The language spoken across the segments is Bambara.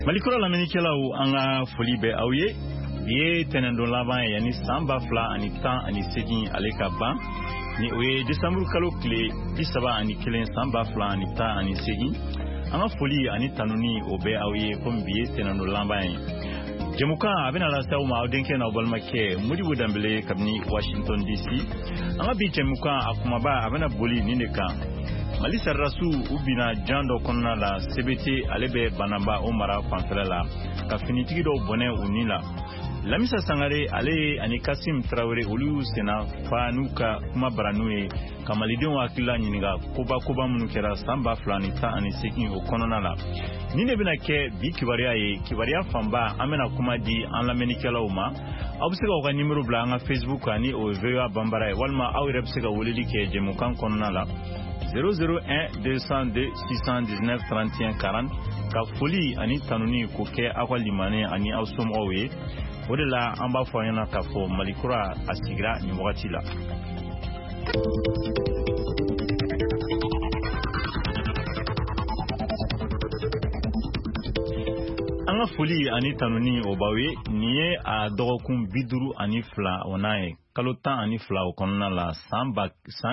Malikura lamenikelaw anga foli be awye ye tenendo laban yani samba fla anita ani segin aleka ban ni oye December kalo kle pisaba ani kelen samba fla anita ani segin anga foli ani tanuni obe awye kombiye tenendo laban Jemuka abena la saw ma odenke na obalmake muri wudambele kabni Washington DC anga bi jemuka akumaba abena boli nineka Malisa Rasu ubina jando konna la CBT alebe banamba omara kwanfela la ka finitigi do bone unila Lamisa Sangare ale ani Kasim Traoré olu sena fanuka kuma baranue kamalidon wakila nyiniga koba munukera samba flani ta ani sekin okonona la nine bina ke bi kibaria famba amena kuma di an lamenikela uma abusega oga numero bla nga Facebook ani o VOA bambara walma awrebsega wolili ke jemukan konna la 001 202 619 31 40 ka foli ani tanuni ko ke akwa limane ani awsom owe odela amba foyana ka fo Malikura asigra ni wakati la anga foli ani tanuni obawe niye a dogokun biduru ani fla onaye kalota ani fla okonna la samba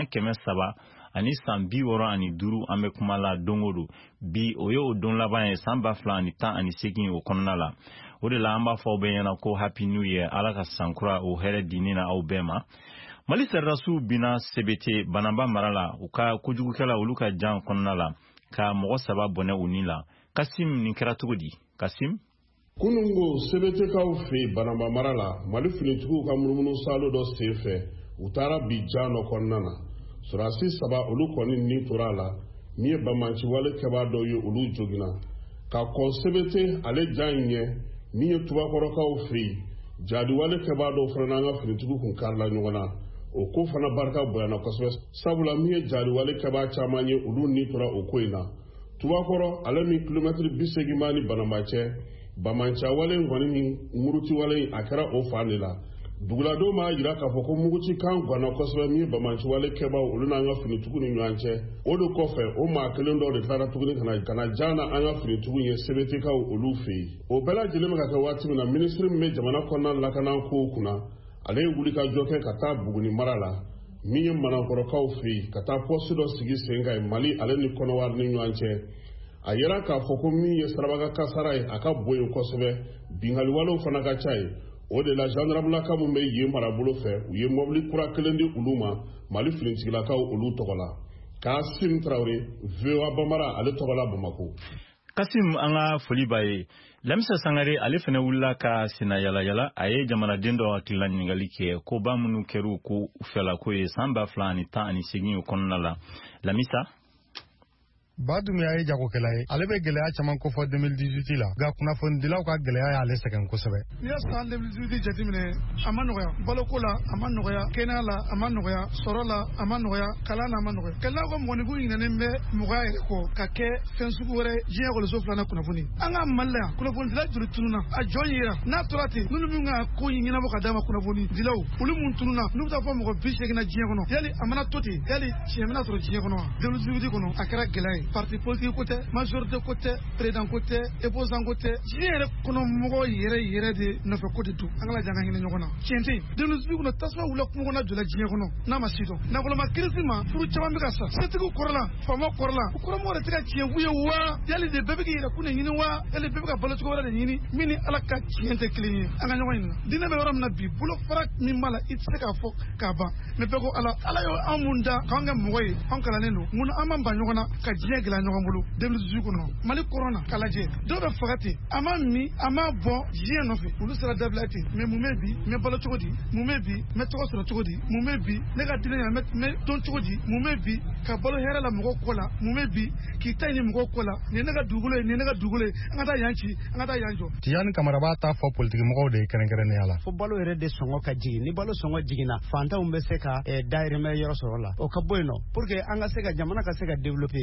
107 ani sambi woro ani duru ame kumala dongodu bi oyo don laban samba fla ani ta ani segin okonna la odela amba fo benyana ko happy new year alaka sankura o here dinina au bema Malisa Rasu bina CBT banamba marala uka kujugukela uluka jan konna la ka mogo saba bone unila Kasim ninkera tugudi Kasim kunungo CBT ka ufe banamba marala mali finitugu ka murumunu salo do sefe utara bijano konnana surasi saba ulu koni ni turala miye bamanchi wale keba do yo ulu jogina ka kon CBT ale janye miye tuba koroka ufe jadi wale keba do frananga finitugu kun karla nyongona o ko fana barka boyana kosbes sabula miye jadi wale keba chamanye ulu ni tura okoina tuba koro ale mi kilometri bisegi mani banambache bamancha wale ngwani ni muruti wale akara ofanila dugulado ma yira ka foko muguchi kan gwana kosbe mi bamancha wale keba uluna nga finitugu ni nyanche odo kofe o ma kelendo declara tuguni kana jana anga finitugu ye CBT ka ulufi o bela jilema ka wati na ministry me jamana konna lakana ko kuna ale wulika joke kata buguni marala mi mana koroka ufi kata posto sigi senga Mali ale ni kono war ni nyanche ayera ka foko mi yesrabaga kasarai aka boyo kosbe bingali walo fana ka chai o de la gendarme la kamu me ye marabulo fe ye mobli kura kelendi uluma Mali filinti la ka ulu togola Kasim Traoré VOA bamara ale togola Bamako Kasim anga foli baye Lamisa Sangare ale fene wulla ka sina yala aye jamana dendo akila ningali ke ko ba munu keru ko ufela ko e samba flani ta ani segin konna la Lamisa Badumi aye jago kelaye alebe gelaya chaman ko fo 2018 la ga kuna fon dilaw ka gelaya ya ale seken ko sebe ni san 2018 jatimine amanoya balokola amanoya kenala amanoya sorola amanoya kalana amanoya kala ko moni bu ina nembe mugaye ko kake fensugu wore jiya ko so flana kuna foni anga malla kuna foni dila juru tununa a joyira na torati nunu minga ko yingina bo kadama kuna foni dilaw ulu mun tununa nu ta fo mo ko bise gina jiya kono yali amana toti yali chemena toro jiya kono 2018 kono akara gelay parti politique côté majorité côté président côté opposant côté jere kono mogo yere de na fa côté tout angala janga ngene nyokona chente de nous bi kono tasma wula ko na jola jiye kono na masito na ko ma kirisima furu chama mi kasa setigo korla fama korla ko mo re tika chiye wuye wa yali de bebe ki ra kuna nyini wa yali bebe ka balo ko wala de nyini mini ala ka chente klini anga nyokona dina be waram na bi bulo farak mi mala itseka fo ka ba me be ko ala yo amunda kanga mogoy hankala neno mun amamba nyokona ka jiye gila nyokongulu deblu zukuno Mali corona kalaje dobe fagati ama mi ama bo jiye no fe ulu sala dablati me mumebi me balo chogodi mumebi me to sala chogodi mumebi nega dile ya me don chogodi mumebi ka balo hera la mugo kola mumebi ki tayni mugo kola ne nega dugule ngata yanjo tiyan kamaraba ta fo politique mugo de keren ne ala fo balo here de songo ka jigi ni balo songo jigina fanta umbe seka daire me yoro sorola o ka boyno pour que anga seka jamana ka seka développer fo be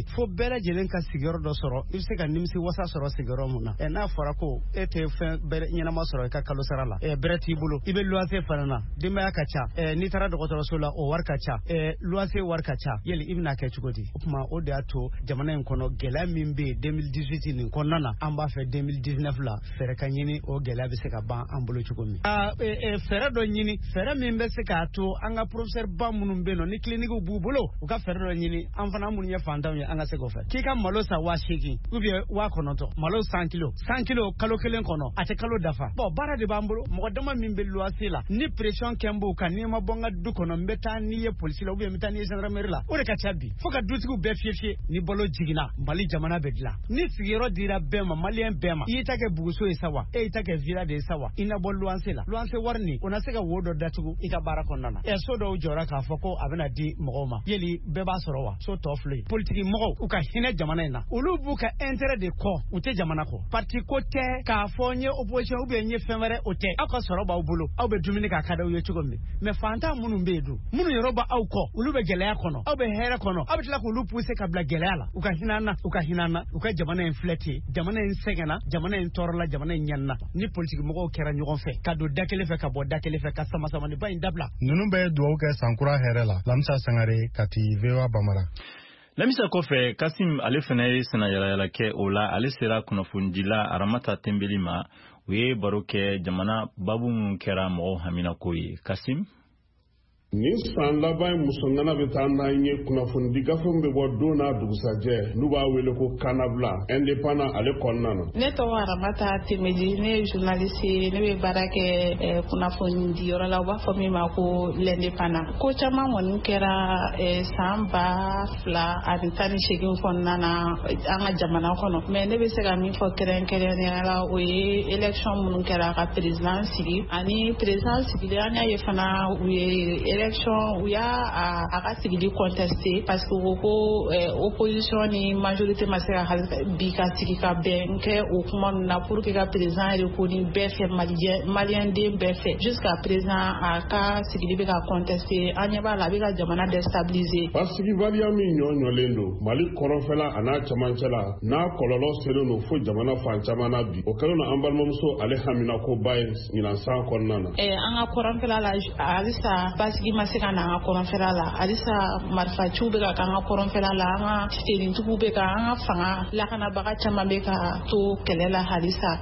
bɛɛ lajɛlen ka sigiyɔrɔ dɔ sɔrɔ i bɛ se ka nimisi wasa sɔrɔ sigiyɔrɔ mun na n'a fɔra ko e tɛ fɛn bɛrɛ ɲɛnama sɔrɔ i ka kalo sara la bɛrɛ t'i bolo i bɛ luwanse fana na denbaya ka ca n'i taara dɔgɔtɔrɔso la o wari ka ca luwanse wari ka ca yali i bɛna kɛ cogo di o tuma o de y'a to jamana in kɔnɔ gɛlɛya min bɛ yen 2018 nin kɔnɔna na an b'a fɛ 2019 la fɛɛrɛ ka ɲini o gɛlɛya bɛ se ka ban an bolo cogo min fɛɛrɛ dɔ ɲini fɛɛrɛ min bɛ se k'a to an ka professeur ba minnu bɛ yen nɔ ni clinique b'u bolo u ka fɛɛrɛ dɔ ɲini an fana minnu ye fantanw ye an ka se k'o fɛ k'i ka malo sa 8,000 ou bien 9,000 malo 100 kilo kalo kelen kɔnɔ a tɛ kalo dafa bon baara de b'an bolo mɔgɔ dama min bɛ luwanse la ni pression kɛ n b'o kan n'i ma bɔ n ka du kɔnɔ n bɛ taa n'i ye polisi la ou bien n bɛ taa n'i ye gendarmerie la o de ka ca bi fo ka dutigiw bɛɛ fiyɛ ni balo jiginna Mali jamana bɛ dilan ni sigiyɔrɔ dira bɛɛ ma maliyɛn bɛɛ ma i y'i ta kɛ buguso ye sa wa e y'i ta kɛ villa de ye sa wa i na bɔ luwanse la luwanse wari nin o na se ka wo dɔ datugu i ka baara kɔnɔna na so dɔw jɔra k'a fɔ ko a bɛna di mɔgɔw ma yeli bɛɛ b'a sɔrɔ wa so tɔ filɛ politiki mɔgɔw u ka hinɛ jamana in na olu b'u ka intérêt de kɔ u tɛ jamana kɔ parti ko tɛ k'a fɔ n ye opposition ou bien n ye fɛn wɛrɛ o tɛ aw ka sɔrɔ b'aw bolo aw bɛ dumuni k'a ka d'aw ye cogo min mais fantan minnu bɛ yen dun minnu yɔrɔ b'aw kɔ olu bɛ gɛlɛya kɔnɔ aw bɛ hɛrɛ kɔnɔ aw bɛ tila k'olu pousser ka bila gɛlɛya la u ka hinɛ an na u ka jamana in filɛ ten jamana in sɛgɛnna jamana in tɔɔrɔla jamana in ɲanina ni politiki mɔgɔw kɛra ɲɔgɔn fɛ ka don da kelen fɛ ka bɔ da kelen fɛ ka sama ni ba in dabila ninnu bɛ dugawu kɛ sankura hɛrɛ la Lamisa Sangare Kati VOA Bamara. Lamisa kɔfɛ Kasim ale fana ye sɛnɛyalayala kɛ o la ale sera kunnafonidila Aramata Tembeli ma u ye baro kɛ jamana babu minnu kɛra mɔgɔw haminako ye Kasim. Nin san laban musongana bɛ taa n'an ye kunnafoni gafew bɛ bɔ don n'a dugusajɛ n'u b'a wele ko Kanabla indépendant ale kɔnɔna na. Ne tɔgɔ Aramata Tembeli ne ye journaliste ne bɛ baara kɛ kunnafoni diyɔrɔ la u b'a fɔ min ma ko l'indépendant. Ko caman kɔni kɛra san 2018 kɔnɔna na an ka jamana kɔnɔ mais ne bɛ se ka min fɔ kɛrɛnkɛrɛnnenya la o ye élection minnu kɛra ka président sigi ani président sigilen an y'a ye fana u ye élection u y'a a ka sigili contesté parce que ko opposition ni majorité ma se ka bi ka sigi ka bɛn kɛ o kuma ninnu na pour que ka président yɛrɛ ko ni bɛɛ fɛ maliyɛn den bɛɛ fɛ jusqu'à présent a ka sigili bɛ ka contesté an ɲɛ b'a la a bɛ ka jamana déstabiliser. Basigibaliya min ɲɔɲɔlen don Mali kɔrɔnfɛla a n'a cɛmancɛ la n'a kɔlɔlɔ selen don fo jamana fan caman na bi o kɛlen don an balimamuso ale haminakoba ye ɲinan san kɔnɔna na. An ka kɔrɔnfɛla la halisa basigi ma se ka na an ka kɔrɔnfɛla la halisa marifaciw bɛ ka k'an ka kɔrɔnfɛla la an ka tenitigiw bɛ ka an ka fanga lakanabaga caman bɛ ka to kɛlɛ la halisa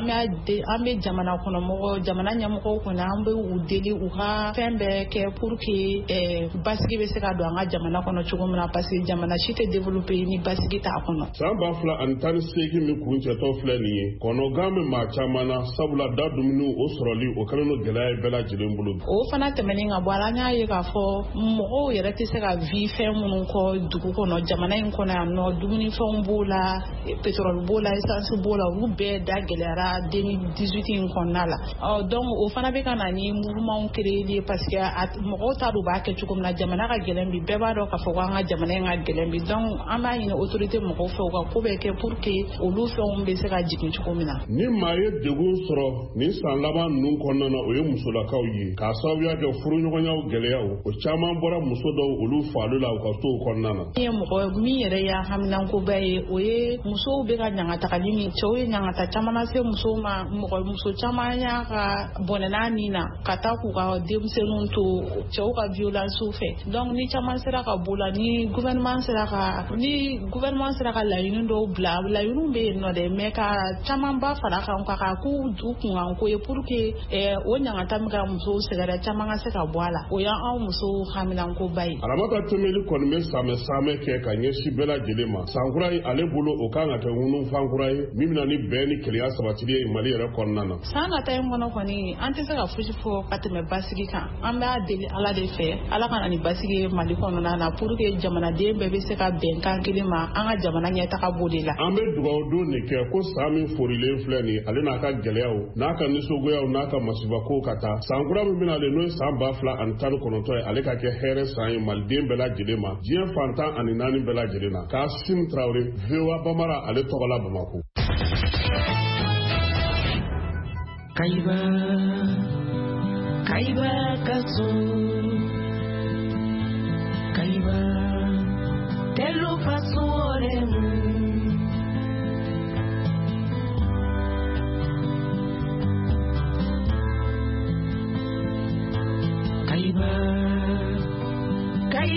an bɛ jamana kɔnɔmɔgɔ jamana ɲɛmɔgɔw kɔnɔ an bɛ u deli u ka fɛn bɛɛ kɛ pour que basigi bɛ se ka don an ka jamana kɔnɔ cogo min na parce que jamana si tɛ développer ni basigi t'a kɔnɔ. San 2018 min kuncɛtɔ filɛ nin ye kɔnɔgan bɛ maa caman na sabula da dumuniw o sɔrɔli o kɛlen don gɛlɛya ye bɛɛ lajɛlen bolo. O fana tɛmɛnen ka bɔ ala an y'a ye k'a fɔ mɔgɔw yɛrɛ tɛ se ka vi fɛn minnu kɔ dugu kɔnɔ jamana in kɔnɔ yan nɔ dumunifɛnw b'o la pétrole b'o la essence b'o la olu bɛɛ da gɛlɛyara 2018 in kɔnɔna la donc o fana bɛ ka na ni mouvement créé parce que mɔgɔw t'a dɔn u b'a kɛ cogo min na jamana ka gɛlɛn bi bɛɛ b'a dɔn k'a fɔ ko an ka jamana in ka gɛlɛn bi donc an b'a ɲini autorité mɔgɔw fɛ u ka ko bɛɛ kɛ pour que olu fɛnw bɛ se ka jigin cogo min na. Ni maa ye degun sɔrɔ nin san laban ninnu kɔnɔna na o ye musolakaw ye k'a sababuya kɛ furuɲɔgɔnyaw gɛlɛyaw o caman bɔra muso dɔw olu falu la u ka so kɔnɔna na. Ni ye mɔgɔ min yɛrɛ y'a haminankoba ye o ye musow bɛ ka ɲangatagali min cɛw ye ɲangata caman lase musow ma muso caman y'a ka bɔnɛna nin na ka taa k'u ka denmisɛnninw to cɛw ka violence fɛ donc ni caman sera ka bɔ la ni gouvernement sera ka laɲini dɔw bila laɲiniw bɛ yen nɔ dɛ mais ka caman ba fara kan ka k'u kunkan ko ye pour que o ɲangata min ka musow sɛgɛrɛ caman ka se ka bɔ a la o y'anw musow haminankoba ye. Aramata Tembeli kɔni bɛ saamɛ kɛ ka ɲɛsin bɛɛ lajɛlen ma sankura ye ale bolo o kan ka kɛ ŋunufankura ye min bɛna ni bɛn ni kelenya sabatili ye Mali yɛrɛ kɔnɔna na. San nata in kɔnɔ kɔni an tɛ se ka fosi fɔ ka tɛmɛ basigi kan an b'a deli Ala de fɛ Ala ka na ni basigi ye Mali kɔnɔna na pour que jamanaden bɛɛ bɛ se ka bɛn kan kelen ma an ka jamana ɲɛtaga b'o de la. An bɛ dugawu don de kɛ ko san min forilen filɛ nin ale n'a ka gɛlɛyaw n'a ka nisɔngoyaw n'a ka masibakow ka taa sankura min bɛna ale n'o ye san 2019 ye ale ka kɛ hɛrɛ san ye maliden bɛɛ lajɛlen ma diɲɛ fantan ani naani bɛɛ lajɛlen na Kasim Traoré VOA Bamara ale tɔgɔ la Bamako. Kaiba kaso Kaiba telo faso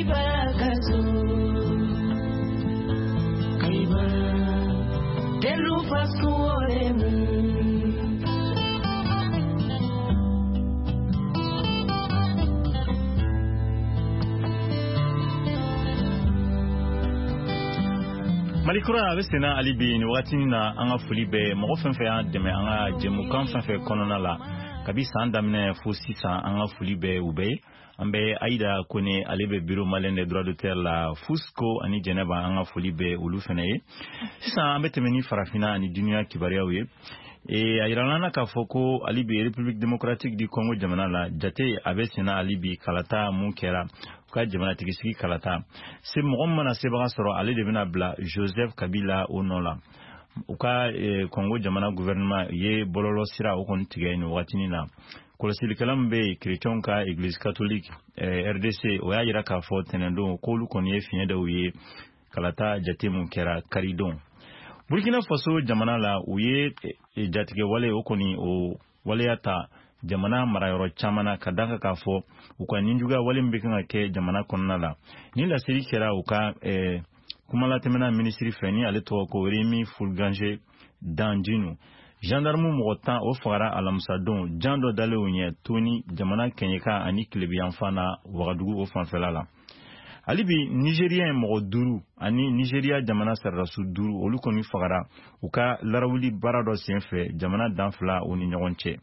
Malikura abe sena alibi ni wakati na anga foli be mɔgɔ fɛn fɛn y'a dɛmɛ anga jɛmukan fɛn fɛn kɔnɔna la kabi san daminɛ fo sisan anga foli be u bɛ an bɛ Aïda Kone ale bɛ bureau malien des droits d'auteur la Fusco ani Jɛnɛba anga foli be olu fɛnɛ ye sisan an bɛ tɛmɛ ni farafina ani dunuya kibaruyaw ye a yirala k'a fɔ ko alibi République démocratique du Congo jamana la jate abe sena alibi kalata mun kɛra ka jamana tigisigi kalata se mɔgɔ mana sebaga sɔrɔ ale de bɛna bila Joseph Kabila o nɔ la u ka Congo jamana gouvernement ye bɔlɔlɔ sira o kɔni tigɛ ni wagatini na kɔlɔsilikɛla min bɛ chrétien ka église catholique RDC o y'a yira k'a fɔ tɛnɛndon k'olu kɔni ye fiɲɛ dɔw ye kalata jate mun kɛra karidon Burkina Faso jamana la u ye jatigɛ wale o kɔni o waleya ta jamana marayɔrɔ caman na ka daka k'a fɔ u ka ninjuguya wale min bɛ kan ka kɛ jamana kɔnɔna la ni lasiri kɛra u ka kumalatɛmɛna minisiri fɛ ni ale tɔgɔ ko Rémi Fulganger Danjinu gendarme mɔgɔ 10 o fagara alamisadon jan dɔ dalen o ɲɛ Toni jamana kɛɲɛka ani Kilebiyanfan na Wagadugu o fanfɛla la halibi Nigérien mɔgɔ 5 ani Nigeria jamana sararasu 5 olu kɔni fagara u ka larawuli baara dɔ senfɛ jamana dan fila o ni ɲɔgɔn cɛ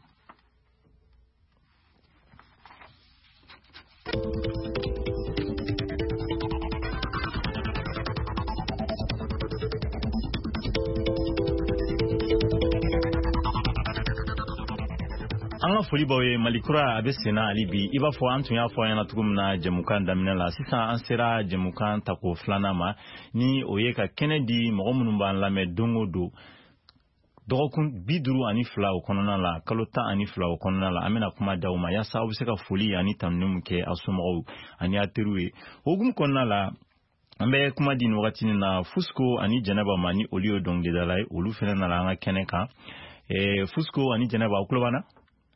an ka foli baw ye Malikura a bɛ senna hali bi i b'a fɔ an tun y'a fɔ an ɲɛna cogo min na jɛmukan daminɛ la sisan an sera jɛmukan tako filanan ma ni o ye ka kɛnɛ di mɔgɔ minnu b'an lamɛn don o don dɔgɔkun 52 o kɔnɔna la kalo 12 o kɔnɔna la an bɛna kuma d'aw ma yaasa aw bɛ se ka foli ani tanuni min kɛ aw somɔgɔw ani aw teriw ye o hukumu kɔnɔna la an bɛ kuma di nin wagatinin na Fusco ani Jɛnɛba ma ni olu ye dɔnkilidala ye olu fana nana an ka kɛnɛ kan Fusco ani Jɛnɛba aw tulo b'an na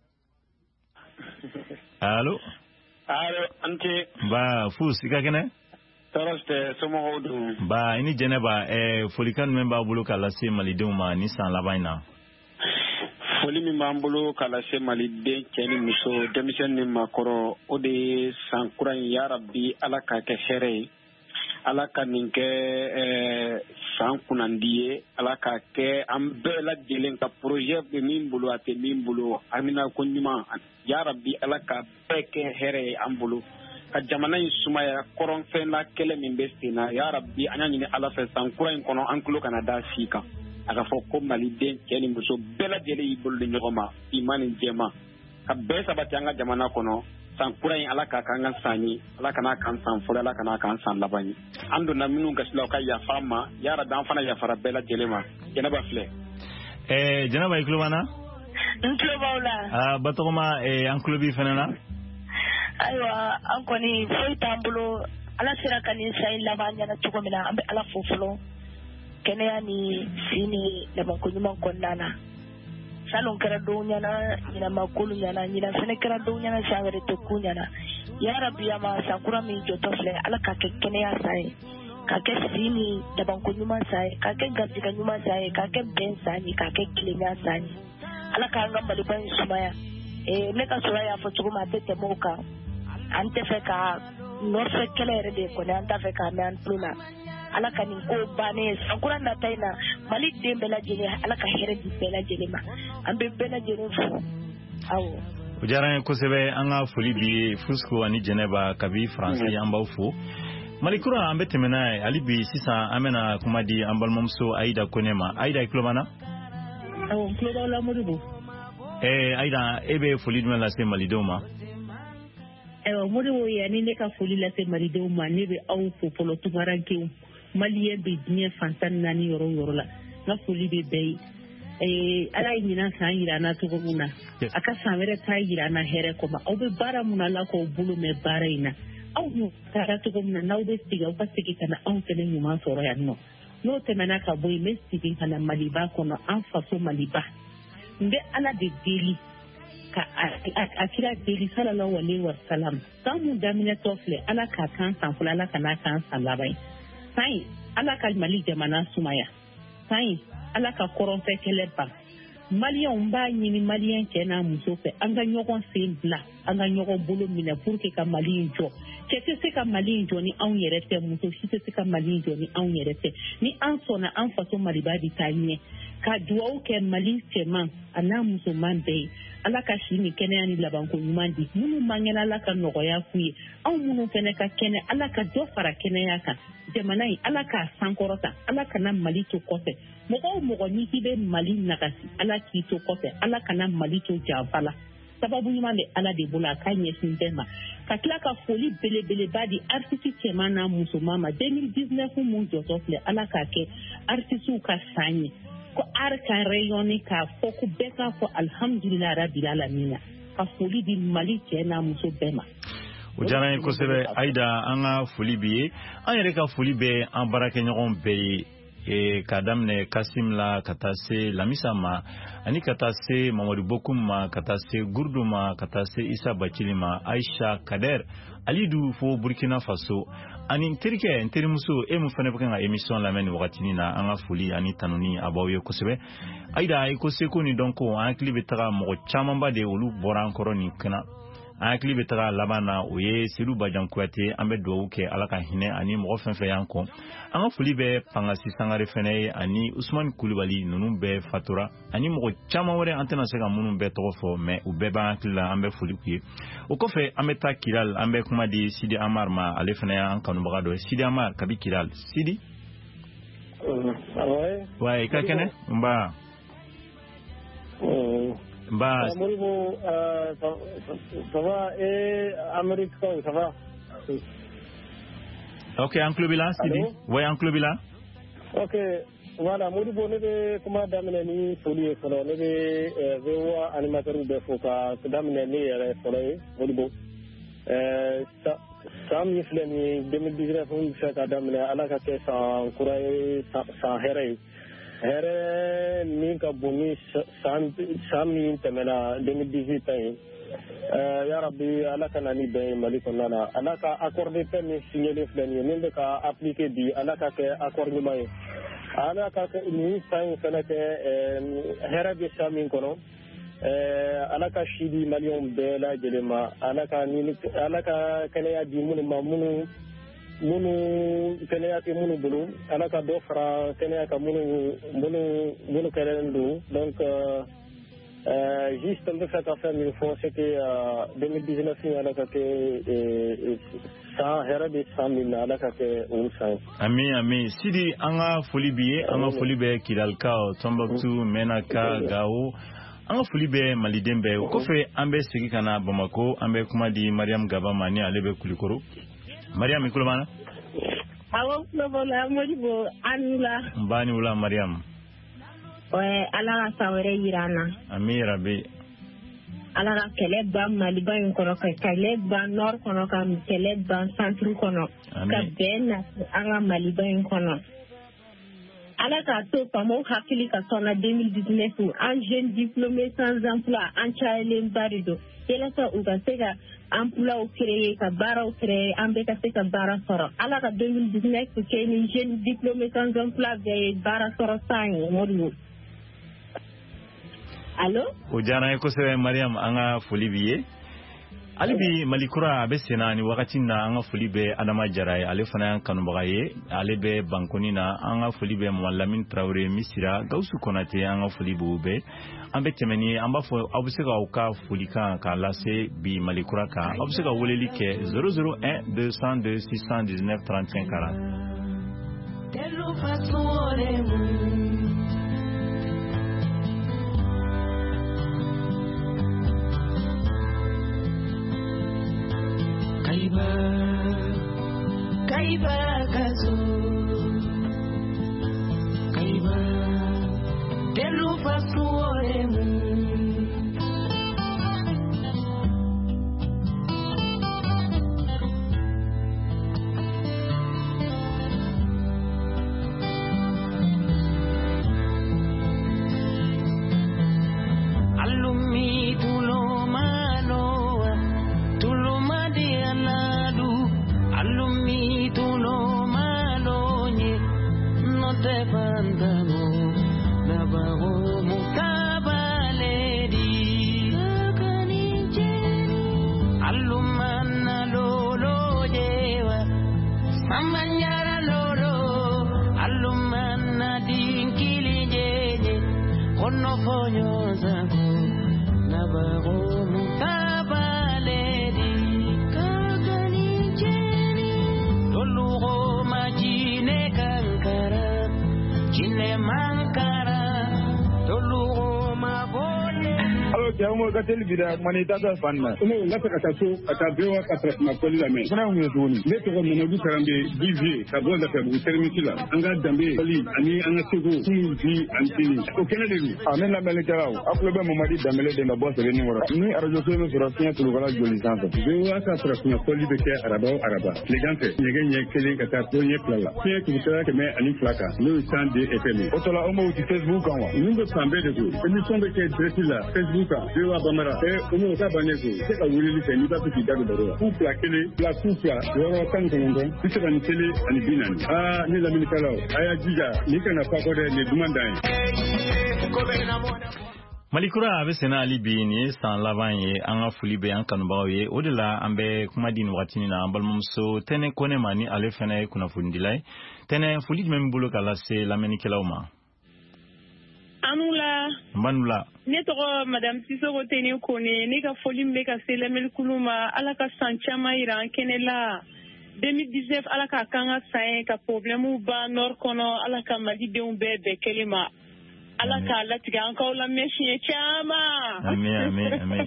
Allo ante ba Fus i ka kɛnɛ tɔɔrɔ somɔgɔw dun ba i ni Jɛnɛba folikan jumɛn b'a bolo ka lase malidenw ma ni san laban in na foli min b'an bolo ka lase maliden cɛ ni muso denmisɛn ni maakɔrɔ o de ye san kura in yarabi ala ka kɛ hɛrɛ ye ala ka nin kɛ san kunnandi ye ala ka kɛ an bɛɛ lajɛlen ka projet bɛ min bolo a tɛ min bolo amina ko ɲuman yarabi ala ka bɛɛ kɛ hɛrɛ ye an bolo ka jamana in sumaya kɔrɔnfɛn la kɛlɛ min bɛ sen na yarabi an y'a ɲini ala fɛ san kura in kɔnɔ an tulo kana da si kan a ka fɔ ko maliden cɛ ni muso bɛɛ lajɛlen y'i bolo di ɲɔgɔn ma iman ni jɛma ka bɛɛ sabati an ka jamana kɔnɔ san kura in ala ka kan ka san ye ala kana kan san fɔlɔ ala kana kan san laban ye an donna minnu gasilaw ka yafa ma yarabi an fana yafara bɛɛ lajɛlen ma Jɛnɛba filɛ Jɛnɛba i tulo b'an na n tulo b'aw la Batɔgɔma an tulo b'i fana na ayiwa an kɔni foyi t'an bolo ala sera ka nin san laban ɲɛna cogo min na an bɛ ala fo fɔlɔ kɛnɛya ni si ni labanko ɲuman kɔnɔna na salon kɛra dɔw ɲɛna ɲinamakolu ɲɛna ɲina fɛnɛ kɛra dɔw ɲɛna san wɛrɛ tɛ ku ɲɛna yarabi ama sankura min jɔtɔ filɛ ala ka kɛ kɛnɛya san ye ka kɛ si ni labanko ɲuman san ye ka kɛ garijɛgɛ ɲuman san ye ka kɛ bɛn san ye ka kɛ tilenya san ye ala k'an ka maliba in sumaya ne ka sɔrɔ y'a fɔ cogo min a tɛ tɛmɛ o kan an tɛ fɛ ka nɔfɛ kɛlɛ yɛrɛ de kɔni an t'a fɛ k'a mɛn an tulo la ala ka nin ko bannen sankura nata in na mali den bɛɛ lajɛlen ala ka hɛrɛ di bɛɛ lajɛlen ma an bɛ bɛɛ lajɛlen fo awɔ o diyara n ye kosɛbɛ an ka foli bi ye Fusco ani Jɛnɛba kabi faransi an b'aw fo Malikura an bɛ tɛmɛ n'a ye hali bi sisan an bɛna kuma di an balimamuso Aïda Kone ma Aïda i tulo b'an na awɔ n tulo b'aw la Modibo Aïda e bɛ foli jumɛn lase malidenw ma ayiwa Modibo yanni ne ka foli lase malidenw ma ne bɛ aw fo fɔlɔ tumarankew maliyɛn bɛ diɲɛ fan 14 yɔrɔ o yɔrɔ la n ka foli bɛ bɛɛ ye ala ye ɲinan san jira an na cogo min na a ka san wɛrɛ ta jira an na hɛrɛ kɔma aw bɛ baara min na ala k'aw bolo mɛn baara in na aw n'u taara cogo min na n'aw bɛ sigi aw ka segin ka na anw fɛnɛ ɲuman sɔrɔ yan nɔ n'o tɛmɛna ka bɔ yen n bɛ segin ka na maliba kɔnɔ an faso maliba n bɛ ala de deli ka akira deli sallallahu alaihi wasallam samu damina tofle ala ka kan san fula ala kana kan san labai sai ala ka mali jamana sumaya sai ala ka koronfe keleba Malien ba ni malien kena muso fe anga ɲɔgɔn sen bila anga ɲɔgɔn bolo minɛ pour que ka Mali jɔ cɛ tɛ se ka Mali jɔ ni anw yɛrɛ tɛ muso si tɛ se ka Mali jɔ ni anw yɛrɛ tɛ ni an sɔnna an faso Maliba bi taa ɲɛ ka duwawu kɛ Mali cɛman a n'a musoman bɛɛ ye ala ka si ni kɛnɛya ni labanko ɲuman di minnu man kɛnɛ ala ka nɔgɔya f'u ye anw minnu fɛnɛ ka kɛnɛ ala ka dɔ fara kɛnɛya kan jamana in ala k'a sankɔrɔta ala kana Mali to kɔfɛ mɔgɔ o mɔgɔ ni k'i bɛ Mali nagasi ala k'i to kɔfɛ ala kana Mali to janfa la sababu ɲuman bɛ ala de bolo a k'a ɲɛsin bɛɛ ma ka tila ka foli belebeleba di artiste cɛman n'a musoman ma 2019 mun jɔtɔ filɛ ala k'a kɛ artistes ka san ye ko art ka rayonner k'a fɔ ko bɛɛ k'a fɔ alhamdulilahi rabbil alamin ka foli di Mali cɛ n'a muso bɛɛ ma o diyara n ye kosɛbɛ Aida an ka foli b'i ye an yɛrɛ ka foli bɛ an baarakɛɲɔgɔn bɛɛ ye ka daminɛ Kasim la ka taa se Lamisa ma ani ka taa se Mamadu Bokum ma ka taa se Gurdu ma ka taa se Isa Bacili ma Aisha Kader Alidu fo Burkina Faso ani n terikɛ n terimuso e mun fana bɛ kan ka émission lamɛn ni wagatinin na an ka foli ani tanuni a b'aw ye kosɛbɛ Aida i ko seko ni dɔn ko an hakili bɛ taga mɔgɔ camanba de olu bɔra an kɔrɔ nin kana an hakili bɛ taga laban na o ye Seydou Badian Kuyate an bɛ dugawu kɛ ala ka hinɛ ani mɔgɔ fɛn fɛn y'an kɔ an ka foli bɛ Pangasi Sangare fɛnɛ ye ani Usmani Kulibali ninnu bɛɛ fatura ani mɔgɔ caman wɛrɛ an tɛna se ka minnu bɛɛ tɔgɔ fɔ mais u bɛɛ b'an hakili la an bɛ foli k'u ye o kɔfɛ an bɛ taa Kiral an bɛ kuma di Sidi Amar ma ale fɛnɛ y'an kanubaga dɔ ye Sidi Amar kabi Kiral Sidi wa i ka kɛnɛ nba Bah, ça va et Amérique ça va. Ok, en club là, Sidi. Oui, en club là. Ok, voilà. Modibo ne be kuma damine ni foli folo ne be VOA animateur de foka damine ni yere folo Modibo. Sam ni fle ni 2019 on fait ka damine ala ka ke sa kurai sa here ni ka boni sami temela 2018 ay ya rabbi ala kana ni be Mali konnana ala ka accordé permis signé le flani ni ka appliquer bi ala ka ke accord ni may ala ka ke ni sang kana ke hera bi sami kono ala ka shidi Malion be la jelema ala ka kana ya di munu kenya ke munu bulu ala ka do fra kenya ka munu kerendu donc juste de cette affaire il faut c'est que 2019 ala ka ke sa hera de samina ala ka ke unsa ami Sidi anga foli biye anga foli be Kidalka Tombouctou Menaka Gao anga foli be Maliden be ko fe ambe sigi kana Bamako ambe kuma di Mariam Gabama ni alebe kulikoro Mariam ikulumana awo kulobola Modibo anula mbani ula Mariam ala sawere yirana ami rabbi ala ka kɛlɛ ban Maliba in kɔnɔ ka kɛlɛ ban Nord kɔnɔ ka kɛlɛ ban Centre kɔnɔ ka bɛn na an ka Maliba in kɔnɔ ala k'a to faamaw hakili ka sɔnna 2019 an jeune diplômé sans emploi an cayalenba de don yalasa u ka se ka emploi créer ka baaraw créer an bɛɛ ka se ka baara sɔrɔ ala ka 2019 kɛ ni jeune diplômé sans emploi bɛɛ ye baara sɔrɔ san ye Modibo allo o diyara n ye kosɛbɛ Mariam an ka foli b'i ye hali bi Malikura a bɛ sen na ni wagati na an ka foli bɛ Adama Jara ye ale fana y'an kanubaga ye ale bɛ Bankoni na an ka foli bɛ Mamadu Lamini Traoré Misira Gawusu Konate an ka foli b'u bɛɛ an bɛ tɛmɛ ni an b'a fɔ aw bɛ se k'aw ka folikan k'a lase bi Malikura kan aw bɛ se ka weleli kɛ 001 202 619 35 40 Kaiba kazo Kaiba Delu fasuoremu Alumi tulo Yozaku Nabago Mutabaledi Kakani Jeni Tolugo Majine Kankara Jine Mankara Tolugo Mabone Alo jamu kateli bida manita da fanna umu ngata kataso atabewa katrasma kolila me kana ngezoni ne to mo du karambe divi ka bonda ka bu termitila anga dambe ali ani anga tego TV antini ko kenede amen la mele karaw aklo be mo madi damele de na bosse ni wora ni arajo so no sorafia to gala joli sanfa bewa katrasma koli be ke araba legante nyege kele kata to nye plala tie ki tara ke me ani flaka no stand de FM otola omo ti Facebook anwa ni go sambe de go emission be ke dresila Facebook Dewa Bamara, umu tabanezo, seka wili ni ba piki gado baro. Kupla kele, la kupla, woro kan kongo, bisaba ni kele ani binani. Ni la minikalo, aya jija, nika na pakode ni dumandai. Malikura abe sena alibi ni san lavanye anga fulibe an kanubaw ye odela ambe kumadini watini na ambalmumso tene kone mani ale fene kuna fundilai tene fulid membulo kala se lamenikela uma. Anula Manula ne tɔgɔ madame Sisoko Tene Kone ne ka foli bɛ ka se lamɛnni kulu ma ala ka san caman yira an kɛnɛ la 2019 ala ka kan ka san ye ka problème ba nord kɔnɔ ala ka malidenw bɛɛ kelen ma ala ka latigɛ an kaw lamɛn siɲɛ caman amen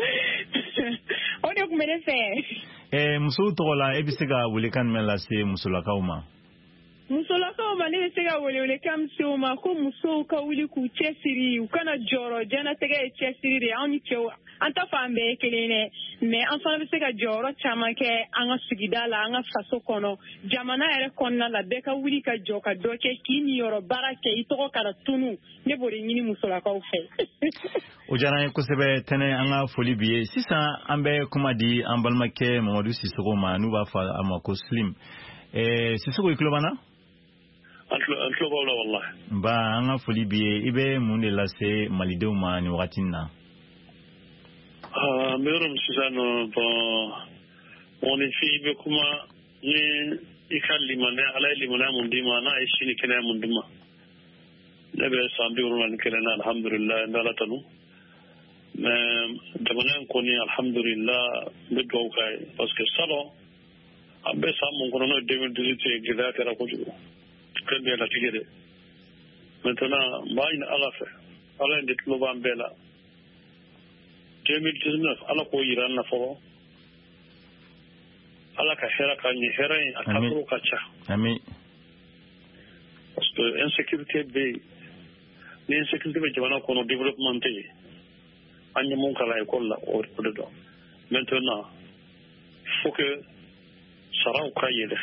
o de tun bɛ ne fɛ musow tɔgɔ la e bɛ se ka welekan jumɛn lase musolakaw ma musolakaw ma ne bɛ se ka welewelekan min se u ma ko musow ka wuli k'u cɛsiri u kana jɔyɔrɔ diɲɛnatigɛ ye cɛsiri de anw ni cɛw an ta fan bɛɛ ye kelen dɛ mais an fana bɛ se ka jɔyɔrɔ caman kɛ an ka sigida la an ka faso kɔnɔ jamana yɛrɛ kɔnɔna la bɛɛ ka wuli ka jɔ ka dɔ kɛ k'i niyɔrɔ baara kɛ i tɔgɔ kana tunu ne b'o de ɲini musolakaw fɛ o diyara n ye kosɛbɛ tɛnɛ an ka foli bi ye sisan an bɛ kuma di an balimakɛ Mamadu Sisoko ma n'u b'a fɔ a ma ko Slim Sisoko i tulo b'an na an tulo b'aw la wallahi ba an ka foli bi ye i bɛ mun de lase malidenw ma nin wagati in na n bɛ yɔrɔ min sisan nɔ mɔgɔninfin i bɛ kuma ni i ka limaniya ala ye limaniya mun d'i ma n'a ye sini kɛnɛya mun d'i ma ne bɛ san 70 na alhamdulillah n bɛ ala tanu mais jamana in kɔni alhamdulillah n bɛ dugawu k'a ye parce que salon an bɛ san mun kɔnɔ n'o ye 2018 ye gɛlɛya kɛra kojugu fɛn bɛɛ latigɛ dɛ maintenant n b'a ɲini ala fɛ ala in de tulo b'an bɛɛ la 2019 ala k'o yira an na fɔlɔ ala ka hɛrɛ k'an ye hɛrɛ in a taabolo ka ca amin parce que insécurité bɛ yen ni insécurité bɛ jamana kɔnɔ développement tɛ yen an ye mun kalan école la o de dɔn maintenant il faut que saraw ka yɛlɛ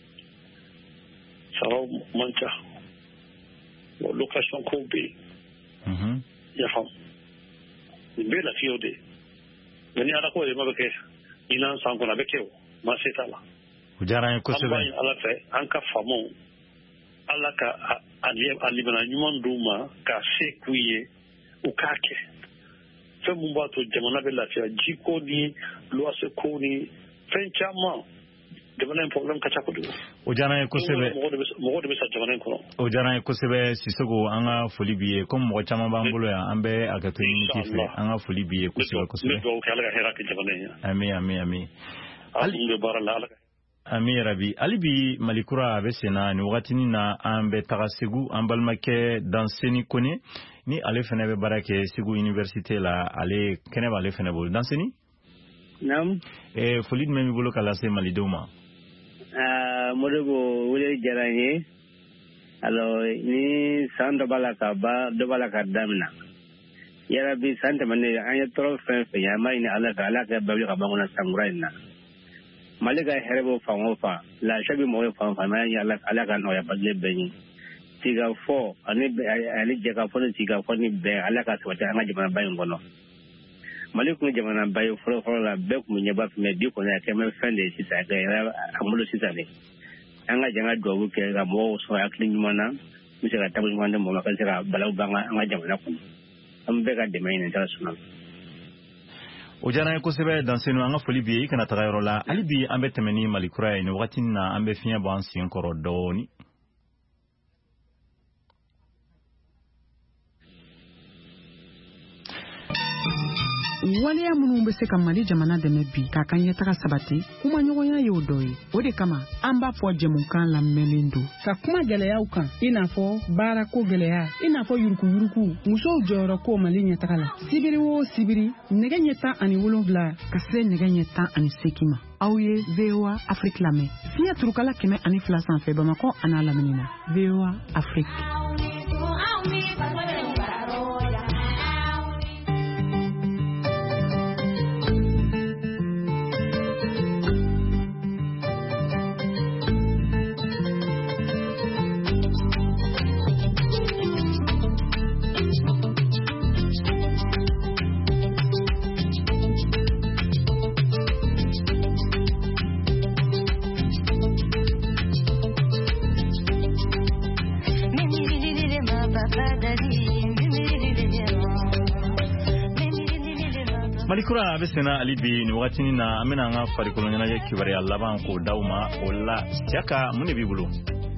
saraw man ca location kow bɛ yen yafam nin bɛɛ lafiyaw de mais ni ala ko de ma bɛ kɛ ɲinan san kɔnɔ a bɛ kɛ o ma se t'a la o diyara n ye kosɛbɛ an b'a ɲini ala fɛ an ka faamaw ala ka a limana ɲuman d'u ma ka se k'u ye u k'a kɛ fɛn mun b'a to jamana bɛ lafiya jiko ni luwase ko ni fɛn caman jamana in problème ka ca kojugu o diyara n ye kosɛbɛ mɔgɔ de bɛ sa jamana in kɔnɔ o diyara n ye kosɛbɛ Sisoko an ka foli b'i ye comme mɔgɔ caman b'an bolo yan an bɛ a kɛ to miniti fɛ an ka foli b'i ye kosɛbɛ kosɛbɛ ne dugawu kɛ ala ka hɛrɛ kɛ jamana in ye amin hali bɛ baara la ala ka Ami Rabi, hali bi Malikura a bɛ senna ni wagatinin na an bɛ taga Segu an balimakɛ Danseni Kone ni ale fana bɛ baara kɛ Segu Université la ale kɛnɛ b'ale fana bolo Danseni? Naam. Foli jumɛn b'i bolo ka lase malidenw ma? Modibo wele diyara n ye alors ni san dɔ b'a la ka damina yarabi san tɛmɛnen an ye tɔɔrɔ fɛn fɛn ye an b'a ɲini ala fɛ ala ka bɛɛ wuli ka bɔ an kɔnɔ san kura in na Mali ka hɛrɛ b'o fan o fan lafiya bɛ mɔgɔ fan o fan n'an ye ala ka nɔgɔya bajɛ bɛɛ ye sigafɔ ani jɛkafɔ ni sigafɔ ni bɛn ala ka sabati an ka jamanaba in kɔnɔ Mali kun ye jamanaba ye fɔlɔ la bɛɛ kun bɛ ɲɛba fɛ mais bi kɔni a kɛ bɛ fɛn de ye sisan a kɛra a bolo sisan de an ka jan ka dugawu kɛ ka mɔgɔw sɔrɔ hakili ɲuman na n bɛ se ka taabolo ɲuman di mɔgɔ ma ka se ka balawu b'an ka jamana kɔnɔ an bɛɛ ka dɛmɛ ɲini t'a sɔnna o diyara n ye kosɛbɛ Danseni an ka foli bi ye i kana taga yɔrɔ la hali bi an bɛ tɛmɛ ni Malikura ye nin wagati na an bɛ fiɲɛ bɔ an sen kɔrɔ dɔɔni waleya minnu bɛ se ka Mali jamana dɛmɛ bi k'a ka ɲɛtaga sabati kuma ɲɔgɔnya y'o dɔ ye. O de kama an b'a fɔ jɛmukan lamɛnlen don ka kuma gɛlɛyaw kan i n'a fɔ baarako gɛlɛya, i n'a fɔ yuruku-yuruku, musow jɔyɔrɔ ko Mali ɲɛtaga la. Sibiri o sibiri nɛgɛ ɲɛ 17 ka se nɛgɛ ɲɛ 18 ma. Aw ye VOA Afrique lamɛn. Fiɲɛ turukala 102 sanfɛ Bamakɔ a n'a lamini na. VOA Afrique. Malikura a bɛ senna hali bi nin wagatinin na an bɛna an ka farikolo ɲɛnajɛ kibaruya laban k'o d'aw ma o la Siyaka mun de b'i bolo?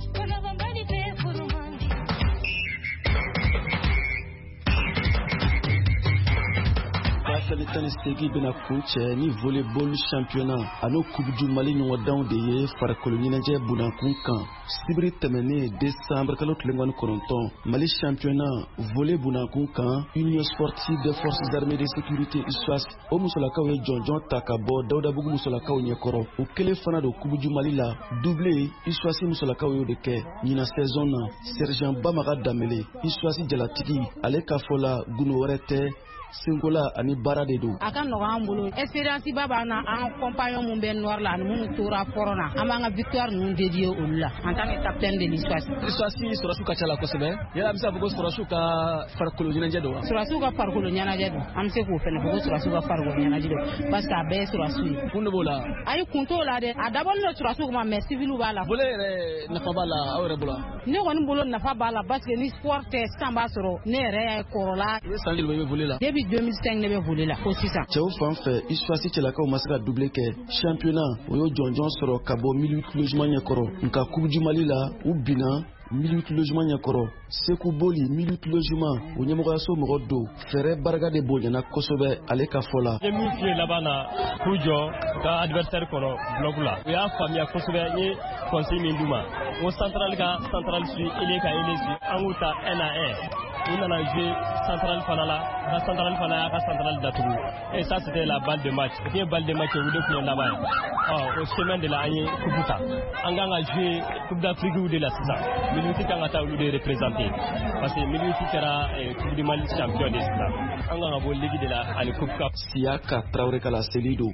Tan segi bena kuncɛ ni volleyball championnat ano coupe du Mali ɲɔgɔndanw de ye farikolo ɲɛnajɛ bunakun kan. Sibiri tɛmɛnen décembre kalo 29 Mali championnat volley bunakun kan Union sportive des forces armées de sécurité USFAS o musolakaw ye jɔnjɔn ta ka bɔ Dawudabugu musolakaw ɲɛkɔrɔ. U kelen fana do coupe du Mali la doublé USFAS musolakaw y'o de kɛ. Ɲina saison na Sergent Bamaga Damele USFAS jalatigi ale ka fɔ la gundo wɛrɛ tɛ Singola ani baara de do. A ka nɔgɔ an bolo expérience ba b'an na an compagnon mun bɛ nord la ani minnu tora fɔrɔ na an b'an ka victoire ninnu dédié olu la en tant que capitaine de l'USFAS. USFAS sɔrɔsiw ka ca la kosɛbɛ yala a bɛ se ka fɔ ko sɔrɔsiw ka farikolo ɲɛnajɛ don wa? Sɔrɔsiw ka farikolo ɲɛnajɛ don an bɛ se k'o fɛnɛ fɔ ko sɔrɔsiw ka farikolo ɲɛnajɛ don parce que a bɛɛ ye sɔrɔsiw ye. Kun de b'o la? Ayi kun t'o la dɛ a dabɔlen don sɔrɔsiw kama mais civil b'a la. Volley yɛrɛ nafa b'a la aw yɛrɛ bolo? Ne kɔni bolo nafa b'a la parce que ni sport tɛ sisan b'a sɔrɔ ne yɛrɛ kɔrɔla. I bɛ san joli bɔ i bɛ volley la? Depuis 2005 ne bɛ volley la ko sisan. Cɛw fan fɛ USFAS cɛlakaw ma se ka doublé kɛ championnat o y'o jɔnjɔn sɔrɔ ka bɔ 1008 logement ɲɛkɔrɔ nka coupe du Mali la u binna 1008 logement ɲɛkɔrɔ. Seku Boli 1008 logement o ɲɛmɔgɔyaso mɔgɔ do fɛrɛ barika de bonyana kosɛbɛ ale ka fɔ la. Ye min fiyɛ laban na k'u jɔ ka adversaire kɔrɔ bloc la u y'a faamuya kosɛbɛ n ye conseil min d'u ma n ko central ka central su ele ka ele su an k'u ta 1 à 1 u nana jouer central fana la ka central fana y'a ka central datugu et ça c'était la balle de match et balle de match u de tun ye laban ye au semaine de la an ye coupe ta an kan ka jouer coupe d'Afrique de la sisan Minuti kan ka taa olu de représenter parce que Minuti kɛra coupe du Mali champion de sisan an kan ka bɔ ligue de la ani coupe cup. Siyaka Traoré kala selido.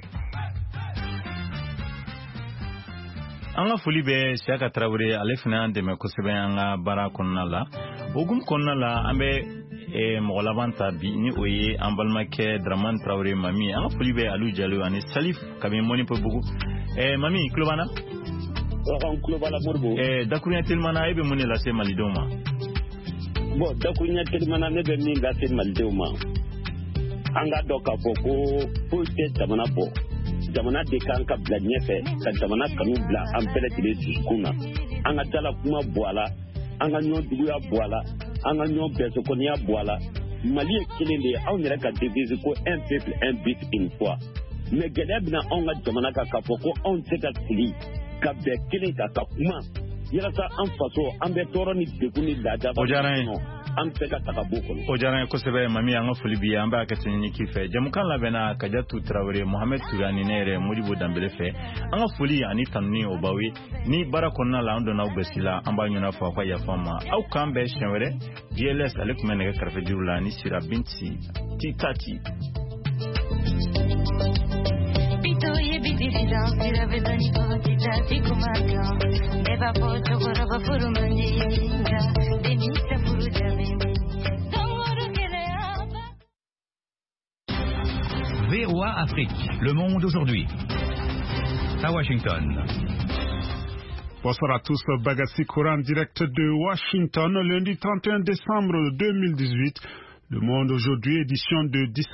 An ka foli bɛ Siyaka Traoré ale fana y'an dɛmɛ kosɛbɛ an ka baara kɔnɔna la. Hokumu kɔnɔna la an bɛ mɔgɔ laban ta bi ni o ye an balimakɛ Dramane Traoré Mami. An ka foli bɛ Aliou Diallo ani Salif kabini Mɔnipobugu. Mami tulo b'an na? An tulo b'a la Moribo. Dakuruɲɛ telimana e bɛ mun de lase malidenw ma? Bon dakuruɲɛ telimana ne bɛ min lase malidenw ma an ka dɔn k'a fɔ ko foyi tɛ jamana bɔ. Jamana de kan ka bila ɲɛfɛ ka jamana kanu bila an bɛɛ lajɛlen dusukun na an ka dala kuma bɔ a la an ka ɲɔgɔn juguya bɔ a la an ka ɲɔgɔn bɛnsokɔniya bɔ a la Mali ye kelen de ye anw yɛrɛ ka devise ko un peuple un but une foi mais gɛlɛya bɛna anw ka jamana kan k'a fɔ ko anw tɛ ka sigi ka bɛn kelen kan ka kuma yalasa an faso an bɛ tɔɔrɔ ni degun ni laada an bɛ ka taga bɔ kɔnɔ. O diyara n ye kosɛbɛ Mami an ka foli b'i ye an b'a kɛ ten ni k'i fɛ jamukan labɛnna Kadiatu Traoré Mohamed Touré ani ne yɛrɛ Modibo Danbele fɛ an ka foli ani tanuni o b'aw ye ni baara kɔnɔna la an donna aw gasi la an b'a ɲɔgɔn fɔ aw ka yafa an ma aw k'an bɛɛ siɲɛ wɛrɛ GLS ale tun bɛ nɛgɛ kɛrɛfɛ juru la ani Sira Binti Titati. VOA Afrique, le monde aujourd'hui. À Washington. Bonsoir à tous, Bagassi Koran, direct de Washington, lundi 31 décembre 2018. Le monde aujourd'hui, édition de 17